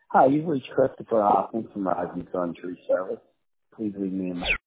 Hi, you've reached Christopher Hoffman from Rising Sun Tree Service. Please leave me a message.